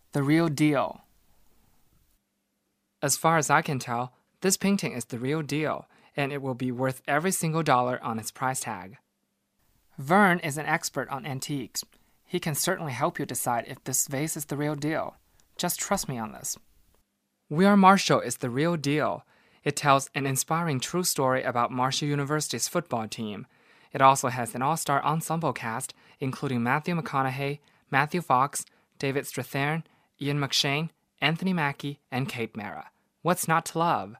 The real deal. As far as I can tell, this painting is the real deal, and it will be worth every single dollar on its price tag. Vern is an expert on antiques. He can certainly help you decide if this vase is the real deal. Just trust me on this. We Are Marshall is the real deal. It tells an inspiring true story about Marshall University's football team. It also has an all-star ensemble cast, including Matthew McConaughey, Matthew Fox, David Strathairn, Ian McShane, Anthony Mackie, and Kate Mara. What's not to love?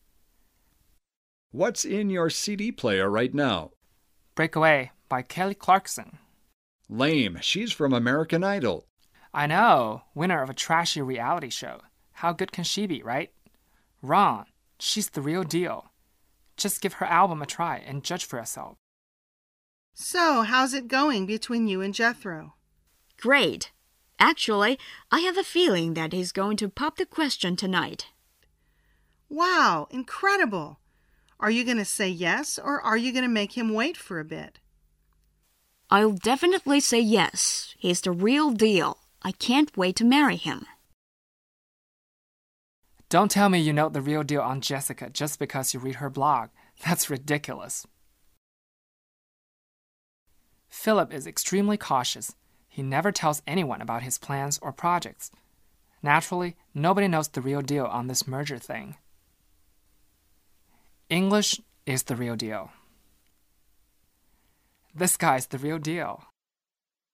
What's in your CD player right now? Breakaway by Kelly Clarkson. Lame. She's from American Idol. I know, winner of a trashy reality show. How good can she be, right? Wrong. She's the real deal. Just give her album a try and judge for yourself. So, how's it going between you and Jethro? Great. Actually, I have a feeling that he's going to pop the question tonight. Wow, incredible. Are you going to say yes, or are you going to make him wait for a bit? I'll definitely say yes. He's the real deal. I can't wait to marry him. Don't tell me you know the real deal on Jessica just because you read her blog. That's ridiculous. Philip is extremely cautious. He never tells anyone about his plans or projects. Naturally, nobody knows the real deal on this merger thing. English is the real deal. This guy's the real deal.